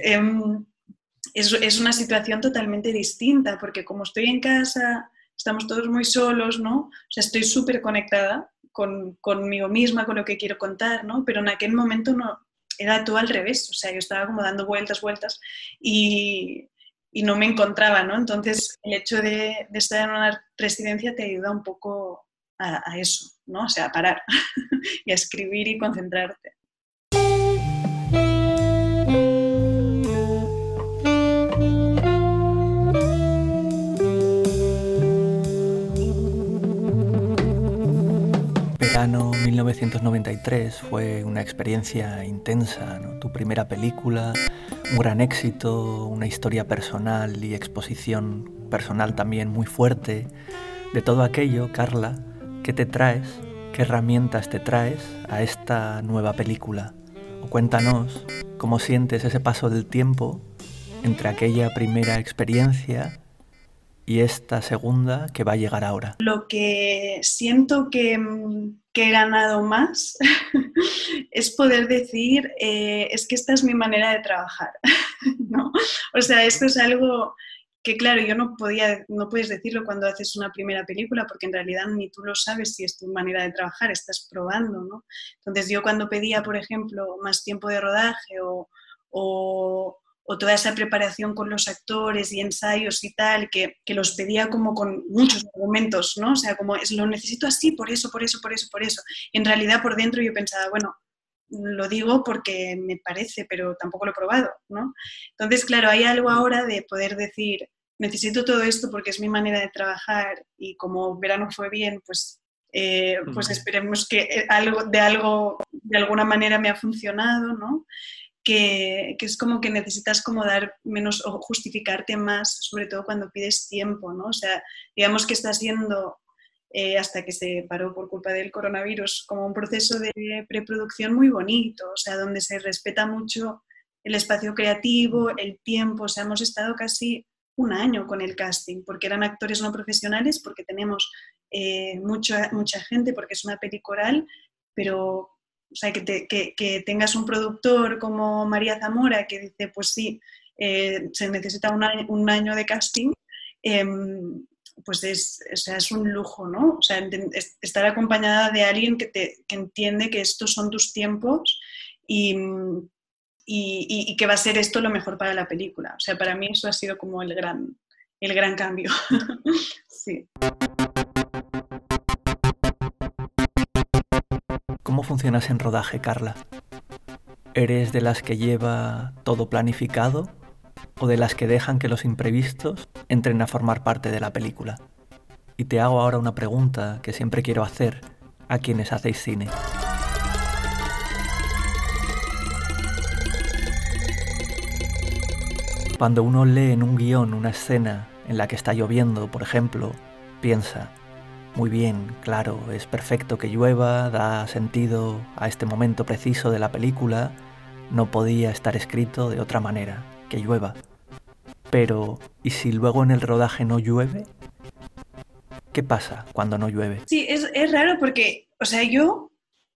Es una situación totalmente distinta, porque como estoy en casa, estamos todos muy solos, ¿no? O sea, estoy súper conectada conmigo misma, con lo que quiero contar, ¿no? Pero en aquel momento no, era todo al revés, o sea, yo estaba como dando vueltas y no me encontraba, ¿no? Entonces, el hecho de estar en una residencia te ayuda un poco a eso, ¿no? O sea, a parar y a escribir y concentrarte. Verano 1993 fue una experiencia intensa, ¿no? Tu primera película, un gran éxito, una historia personal y exposición personal también muy fuerte. De todo aquello, Carla, ¿qué te traes? ¿Qué herramientas te traes a esta nueva película? O cuéntanos cómo sientes ese paso del tiempo entre aquella primera experiencia y esta segunda que va a llegar ahora. Lo que siento que he ganado más es poder decir, es que esta es mi manera de trabajar, ¿no? O sea, esto es algo que, claro, yo no puedes decirlo cuando haces una primera película, porque en realidad ni tú lo sabes si es tu manera de trabajar, estás probando, ¿no? Entonces yo cuando pedía, por ejemplo, más tiempo de rodaje o toda esa preparación con los actores y ensayos y tal, que los pedía como con muchos argumentos, ¿no? O sea, como lo necesito así, por eso. Y en realidad por dentro yo pensaba, bueno, lo digo porque me parece, pero tampoco lo he probado, ¿no? Entonces, claro, hay algo ahora de poder decir, necesito todo esto porque es mi manera de trabajar y como verano fue bien, pues esperemos que de alguna manera me ha funcionado, ¿no? Que es como que necesitas como dar menos o justificarte más, sobre todo cuando pides tiempo, ¿no? O sea, digamos que está siendo, hasta que se paró por culpa del coronavirus, como un proceso de preproducción muy bonito, o sea, donde se respeta mucho el espacio creativo, el tiempo, o sea, hemos estado casi un año con el casting, porque eran actores no profesionales, porque tenemos mucha gente, porque es una peli coral, pero... O sea, que tengas un productor como María Zamora que dice, pues sí, se necesita un año de casting, pues es un lujo, ¿no? O sea, estar acompañada de alguien que entiende que estos son tus tiempos y que va a ser esto lo mejor para la película. O sea, para mí eso ha sido como el gran cambio. Sí. ¿Cómo funcionas en rodaje, Carla? ¿Eres de las que lleva todo planificado o de las que dejan que los imprevistos entren a formar parte de la película? Y te hago ahora una pregunta que siempre quiero hacer a quienes hacéis cine. Cuando uno lee en un guión una escena en la que está lloviendo, por ejemplo, piensa, muy bien, claro, es perfecto que llueva, da sentido a este momento preciso de la película, no podía estar escrito de otra manera, que llueva. Pero, ¿y si luego en el rodaje no llueve? ¿Qué pasa cuando no llueve? Sí, es raro porque, o sea, yo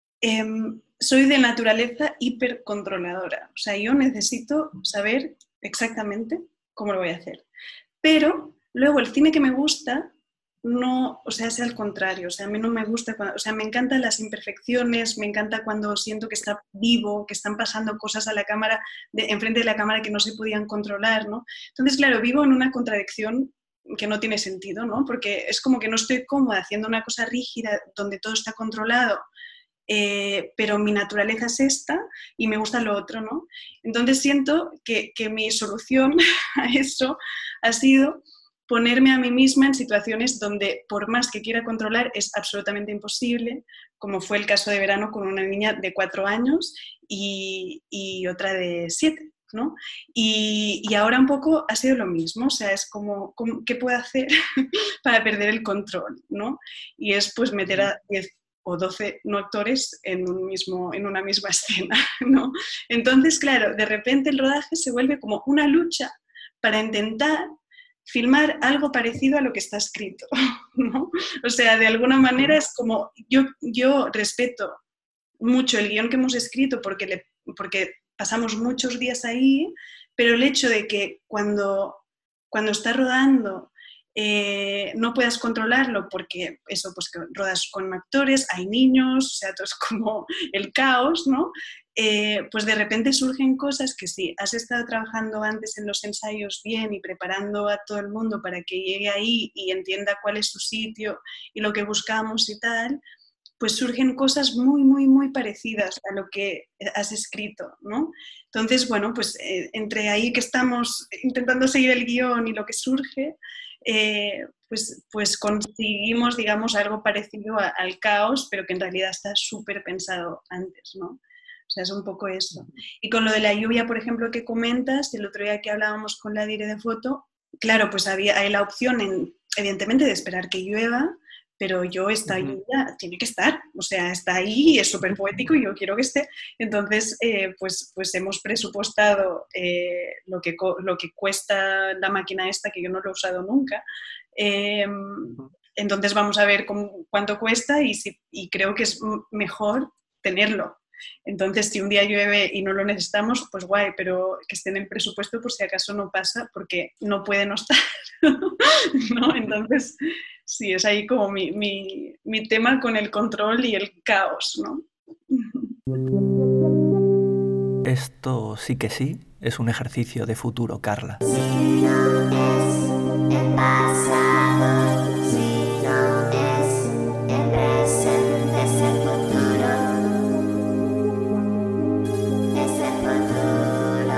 soy de naturaleza hipercontroladora. O sea, yo necesito saber exactamente cómo lo voy a hacer. Pero luego el cine que me gusta, no, o sea, es al contrario. O sea, a mí no me gusta, o sea, me encantan las imperfecciones, me encanta cuando siento que está vivo, que están pasando cosas a la cámara, enfrente de la cámara que no se podían controlar, ¿no? Entonces, claro, vivo en una contradicción que no tiene sentido, ¿no? Porque es como que no estoy cómoda haciendo una cosa rígida donde todo está controlado, pero mi naturaleza es esta y me gusta lo otro, ¿no? Entonces siento que mi solución a eso ha sido ponerme a mí misma en situaciones donde por más que quiera controlar es absolutamente imposible, como fue el caso de verano con una niña de 4 años y otra de 7. ¿No? Y ahora un poco ha sido lo mismo, o sea, es como ¿qué puedo hacer para perder el control? ¿No? Y es pues meter a 10 o 12 no actores en una misma escena, ¿no? Entonces, claro, de repente el rodaje se vuelve como una lucha para intentar filmar algo parecido a lo que está escrito, ¿no? O sea, de alguna manera es como, yo respeto mucho el guión que hemos escrito porque pasamos muchos días ahí, pero el hecho de que cuando estás rodando no puedas controlarlo porque eso, pues que rodas con actores, hay niños, o sea, todo es como el caos, ¿no? Pues de repente surgen cosas que sí, has estado trabajando antes en los ensayos bien y preparando a todo el mundo para que llegue ahí y entienda cuál es su sitio y lo que buscamos y tal, pues surgen cosas muy, muy, muy parecidas a lo que has escrito, ¿no? Entonces, bueno, pues entre ahí que estamos intentando seguir el guión y lo que surge, pues conseguimos, digamos, algo parecido al caos, pero que en realidad está súper pensado antes, ¿no? O sea, es un poco eso. Y con lo de la lluvia, por ejemplo, que comentas, el otro día que hablábamos con la dire de foto, claro, pues hay la opción, evidentemente, de esperar que llueva, pero esta lluvia tiene que estar, o sea, está ahí, es súper poético y yo quiero que esté. Entonces, pues hemos presupuestado lo que cuesta la máquina esta, que yo no lo he usado nunca. Entonces vamos a ver cuánto cuesta y creo que es mejor tenerlo. Entonces, si un día llueve y no lo necesitamos, pues guay, pero que esté en el presupuesto por si acaso no pasa, porque no puede no estar, ¿no? Entonces, sí, es ahí como mi tema con el control y el caos, ¿no? Esto sí que sí es un ejercicio de futuro, Carla. Si no es el pasado, si no es el presente, es el futuro. Es el futuro.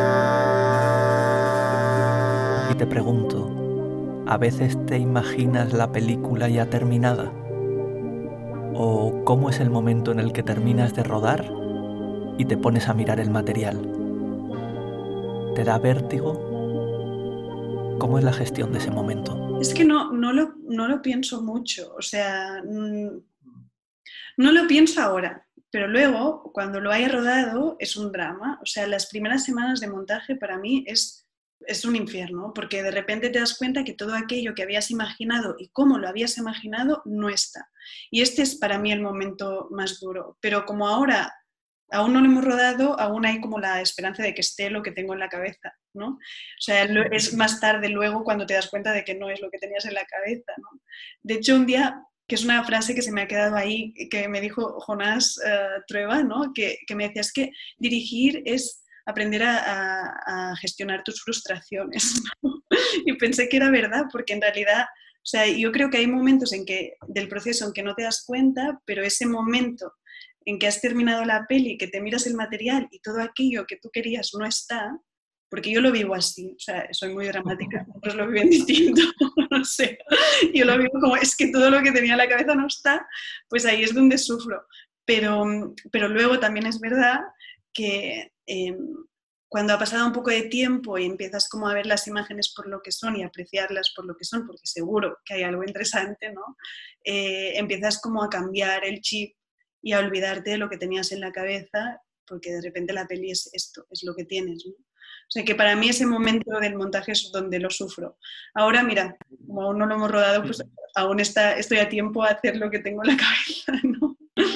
Y te pregunto, ¿a veces te imaginas la película ya terminada? ¿O cómo es el momento en el que terminas de rodar y te pones a mirar el material? ¿Te da vértigo? ¿Cómo es la gestión de ese momento? Es que no lo pienso mucho, o sea, no lo pienso ahora, pero luego, cuando lo haya rodado, es un drama. O sea, las primeras semanas de montaje para mí es un infierno, porque de repente te das cuenta que todo aquello que habías imaginado y cómo lo habías imaginado no está. Y este es para mí el momento más duro. Pero como ahora aún no lo hemos rodado, aún hay como la esperanza de que esté lo que tengo en la cabeza, ¿no? O sea, es más tarde luego cuando te das cuenta de que no es lo que tenías en la cabeza, ¿no? De hecho, un día, que es una frase que se me ha quedado ahí, que me dijo Jonás Trueba, ¿no? Que me decía, es que dirigir es aprender a gestionar tus frustraciones, ¿no? Y pensé que era verdad, porque en realidad, o sea, yo creo que hay momentos del proceso en que no te das cuenta, pero ese momento en que has terminado la peli, que te miras el material y todo aquello que tú querías no está, porque yo lo vivo así, o sea, soy muy dramática, otros lo viven distinto, no sé, yo lo vivo como es que todo lo que tenía en la cabeza no está, pues ahí es donde sufro. Pero luego también es verdad que cuando ha pasado un poco de tiempo y empiezas como a ver las imágenes por lo que son y apreciarlas por lo que son, porque seguro que hay algo interesante, ¿no? Empiezas como a cambiar el chip y a olvidarte de lo que tenías en la cabeza, porque de repente la peli es esto, es lo que tienes, ¿no? O sea que para mí ese momento del montaje es donde lo sufro. Ahora, mira, como aún no lo hemos rodado, pues aún estoy a tiempo a hacer lo que tengo en la cabeza, ¿no?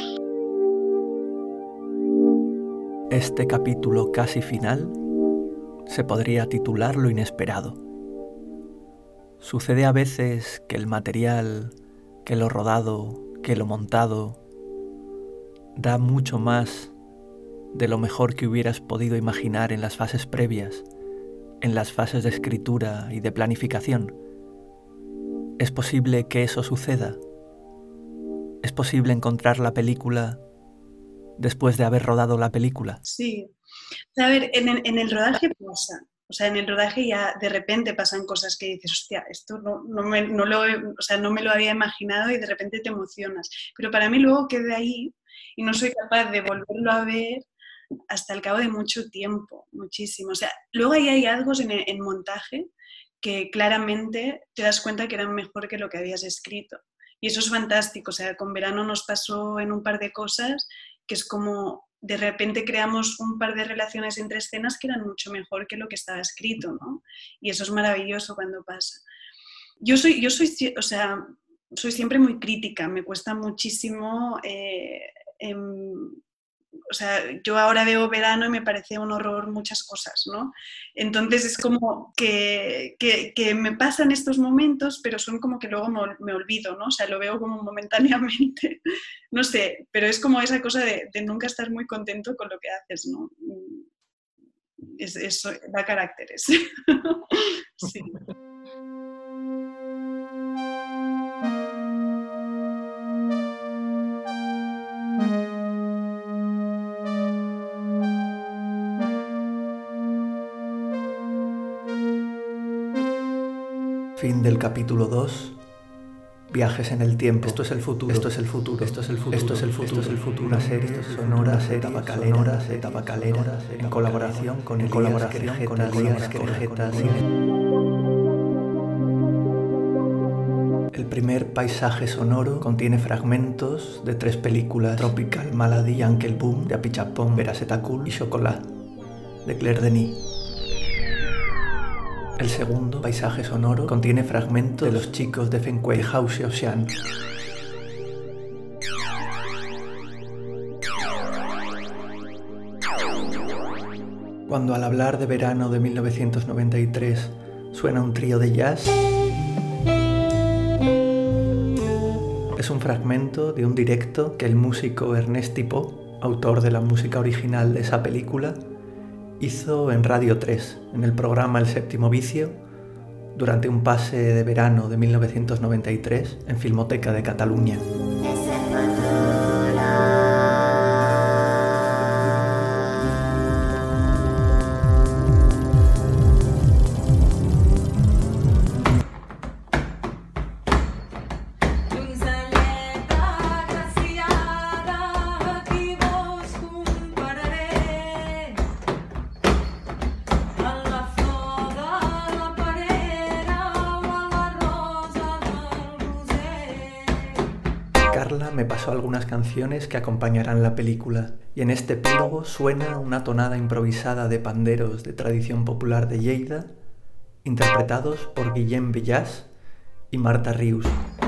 Este capítulo casi final se podría titular Lo inesperado. Sucede a veces que el material, que lo rodado, que lo montado, da mucho más de lo mejor que hubieras podido imaginar en las fases previas, en las fases de escritura y de planificación. ¿Es posible que eso suceda? ¿Es posible encontrar la película después de haber rodado la película? Sí. A ver, en el rodaje pasa. O sea, en el rodaje ya de repente pasan cosas que dices, hostia, esto no me lo había imaginado y de repente te emocionas. Pero para mí luego queda ahí y no soy capaz de volverlo a ver hasta el cabo de mucho tiempo, muchísimo. O sea, luego hay hallazgos en montaje que claramente te das cuenta que eran mejor que lo que habías escrito. Y eso es fantástico. O sea, con Verano nos pasó en un par de cosas que es como de repente creamos un par de relaciones entre escenas que eran mucho mejor que lo que estaba escrito, ¿no? Y eso es maravilloso cuando pasa. Yo soy siempre muy crítica, me cuesta muchísimo. O sea, yo ahora veo Verano y me parece un horror muchas cosas, ¿no? Entonces es como que me pasan estos momentos, pero son como que luego me olvido, ¿no? O sea, lo veo como momentáneamente, no sé, pero es como esa cosa de nunca estar muy contento con lo que haces, ¿no? Eso da caracteres. Sí. del capítulo 2. Viajes en el tiempo. Esto es el futuro. Esto es el futuro. Esto es el futuro. Esto es el futuro. Esto es el futuro. Una serie sonora de tabacalera en colaboración con Elías Querejetas. El primer paisaje sonoro contiene fragmentos de 3 películas: Tropical Malady, Uncle Boom, de Apichatpong, Veracetakul y Chocolat, de Claire Denis. El segundo paisaje sonoro contiene fragmentos de Los chicos de Fenquei, de Hao Xiaoxian. Cuando al hablar de verano de 1993 suena un trío de jazz, es un fragmento de un directo que el músico Ernest Tipo, autor de la música original de esa película, hizo en Radio 3, en el programa El Séptimo Vicio, durante un pase de verano de 1993 en Filmoteca de Cataluña. Carla me pasó algunas canciones que acompañarán la película, y en este epílogo suena una tonada improvisada de panderos de tradición popular de Lleida, interpretados por Guillem Bellàs y Marta Rius.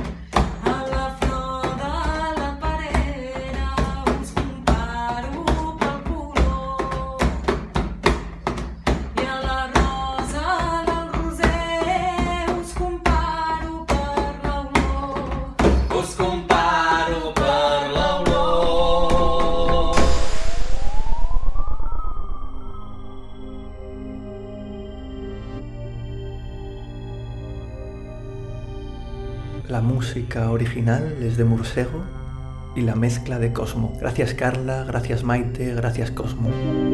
La música original es de Mursego y la mezcla de Cosmo. Gracias Carla, gracias Maite, gracias Cosmo.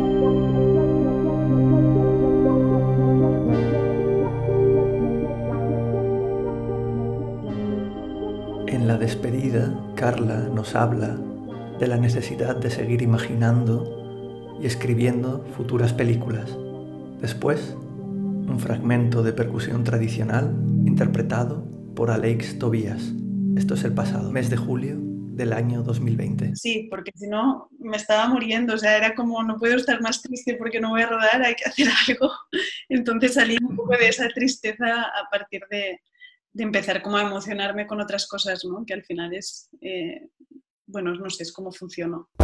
En la despedida, Carla nos habla de la necesidad de seguir imaginando y escribiendo futuras películas. Después, un fragmento de percusión tradicional interpretado por Alex Tobias. Esto es el pasado mes de julio del año 2020. Sí, porque si no me estaba muriendo, o sea, era como no puedo estar más triste porque no voy a rodar, hay que hacer algo. Entonces salí un poco de esa tristeza a partir de empezar como a emocionarme con otras cosas, ¿no? Que al final es, bueno, no sé, es cómo funcionó.